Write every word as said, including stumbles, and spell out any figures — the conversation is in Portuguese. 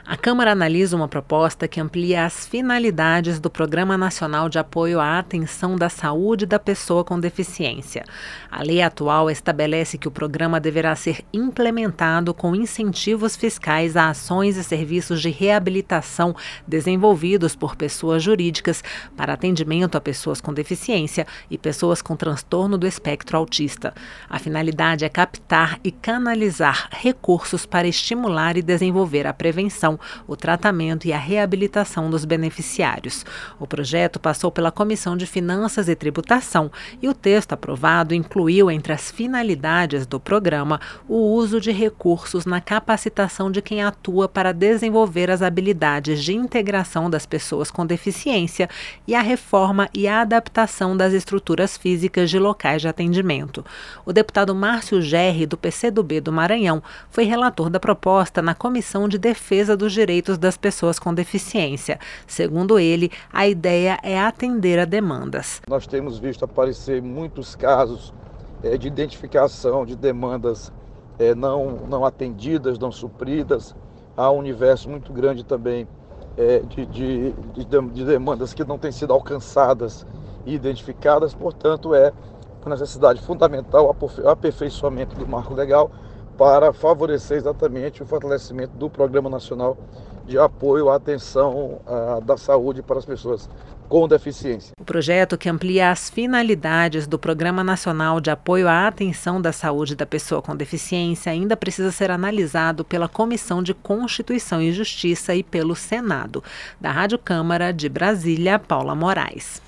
A Câmara analisa uma proposta que amplia as finalidades do Programa Nacional de Apoio à Atenção da Saúde da Pessoa com Deficiência. A lei atual estabelece que o programa deverá ser implementado com incentivos fiscais a ações e serviços de reabilitação desenvolvidos por pessoas jurídicas para atendimento a pessoas com deficiência e pessoas com transtorno do espectro autista. A finalidade é captar e canalizar recursos para estimular e desenvolver a prevenção, o tratamento e a reabilitação dos beneficiários. O projeto passou pela Comissão de Finanças e Tributação e o texto aprovado incluiu entre as finalidades do programa o uso de recursos na capacitação de quem atua para desenvolver as habilidades de integração das pessoas com deficiência e a reforma e a adaptação das estruturas físicas de locais de atendimento. O deputado Márcio Gerri, do P C do B do Maranhão, foi relator da proposta na Comissão de Defesa dos Direitos das Pessoas com Deficiência. Segundo ele, a ideia é atender a demandas. Nós temos visto aparecer muitos casos é, de identificação de demandas é, não, não atendidas, não supridas. Há um universo muito grande também é, de, de, de, de demandas que não têm sido alcançadas e identificadas. Portanto, é uma necessidade fundamental o aperfeiçoamento do marco legal para favorecer exatamente o fortalecimento do Programa Nacional de Apoio à Atenção uh, da Saúde para as pessoas com deficiência. O projeto, que amplia as finalidades do Programa Nacional de Apoio à Atenção da Saúde da Pessoa com Deficiência, ainda precisa ser analisado pela Comissão de Constituição e Justiça e pelo Senado. Da Rádio Câmara de Brasília, Paula Moraes.